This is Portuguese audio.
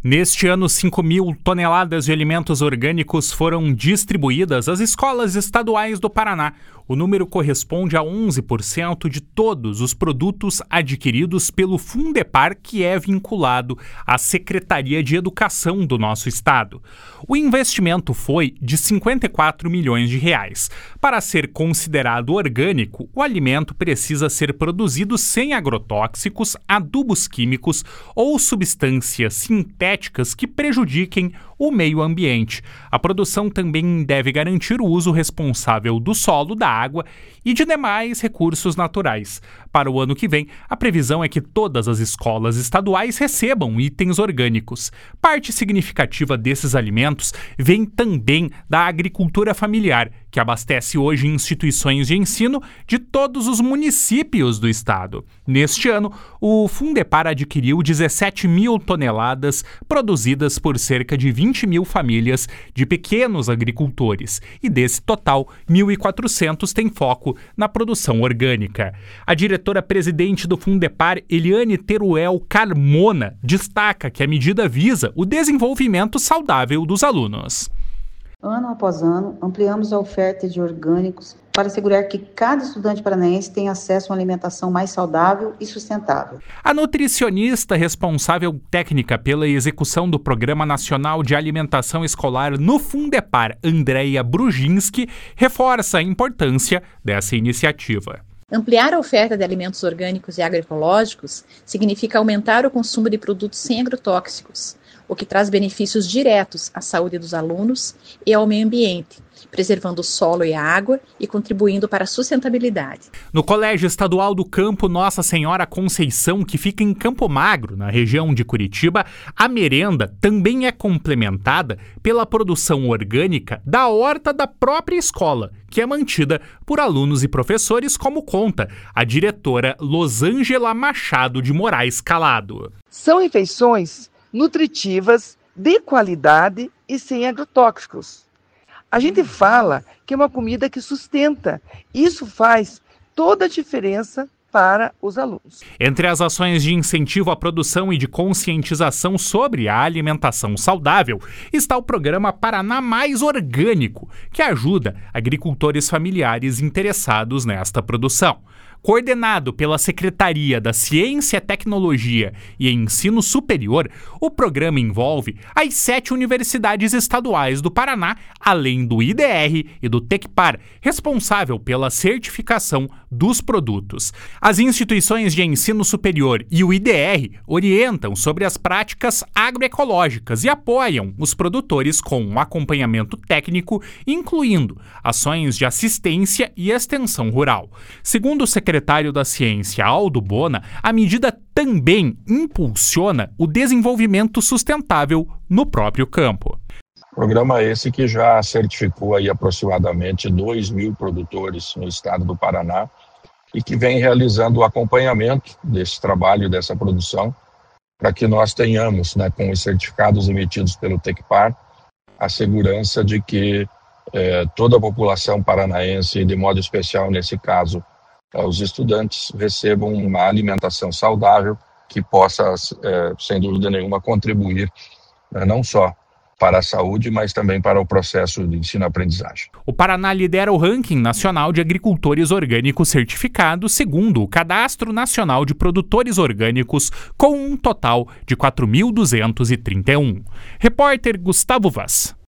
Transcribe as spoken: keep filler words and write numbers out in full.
Neste ano, cinco mil toneladas de alimentos orgânicos foram distribuídas às escolas estaduais do Paraná. O número corresponde a onze por cento de todos os produtos adquiridos pelo Fundepar, que é vinculado à Secretaria de Educação do nosso estado. O investimento foi de cinquenta e quatro milhões de reais. Para ser considerado orgânico, o alimento precisa ser produzido sem agrotóxicos, adubos químicos ou substâncias sintéticas que prejudiquem o meio ambiente. A produção também deve garantir o uso responsável do solo, da água e de demais recursos naturais. Para o ano que vem, a previsão é que todas as escolas estaduais recebam itens orgânicos. Parte significativa desses alimentos vem também da agricultura familiar, que abastece hoje instituições de ensino de todos os municípios do estado. Neste ano, o Fundepar adquiriu dezessete mil toneladas produzidas por cerca de vinte mil famílias de pequenos agricultores, e desse total, mil e quatrocentos têm foco na produção orgânica. A diretora-presidente do Fundepar, Eliane Teruel Carmona, destaca que a medida visa o desenvolvimento saudável dos alunos. Ano após ano, ampliamos a oferta de orgânicos para assegurar que cada estudante paranaense tenha acesso a uma alimentação mais saudável e sustentável. A nutricionista responsável técnica pela execução do Programa Nacional de Alimentação Escolar no Fundepar, Andréia Brujinski, reforça a importância dessa iniciativa. Ampliar a oferta de alimentos orgânicos e agroecológicos significa aumentar o consumo de produtos sem agrotóxicos, o que traz benefícios diretos à saúde dos alunos e ao meio ambiente, preservando o solo e a água e contribuindo para a sustentabilidade. No Colégio Estadual do Campo Nossa Senhora Conceição, que fica em Campo Magro, na região de Curitiba, a merenda também é complementada pela produção orgânica da horta da própria escola, que é mantida por alunos e professores, como conta a diretora Losângela Machado de Moraes Calado. São refeições nutritivas, de qualidade e sem agrotóxicos. A gente fala que é uma comida que sustenta. Isso faz toda a diferença para os alunos. Entre as ações de incentivo à produção e de conscientização sobre a alimentação saudável está o programa Paraná Mais Orgânico, que ajuda agricultores familiares interessados nesta produção. Coordenado pela Secretaria da Ciência, Tecnologia e Ensino Superior, o programa envolve as sete universidades estaduais do Paraná, além do I D R e do Tecpar, responsável pela certificação dos produtos. As instituições de ensino superior e o I D R orientam sobre as práticas agroecológicas e apoiam os produtores com um acompanhamento técnico, incluindo ações de assistência e extensão rural. Segundo o secretário secretário da Ciência, Aldo Bona, a medida também impulsiona o desenvolvimento sustentável no próprio campo. Programa esse que já certificou aí aproximadamente dois mil produtores no estado do Paraná e que vem realizando o acompanhamento desse trabalho, dessa produção, para que nós tenhamos, né, com os certificados emitidos pelo Tecpar, a segurança de que eh, toda a população paranaense, de modo especial nesse caso, os estudantes recebam uma alimentação saudável que possa, é, sem dúvida nenhuma, contribuir né, não só para a saúde, mas também para o processo de ensino-aprendizagem. O Paraná lidera o ranking nacional de agricultores orgânicos certificados, segundo o Cadastro Nacional de Produtores Orgânicos, com um total de quatro mil duzentos e trinta e um. Repórter Gustavo Vaz.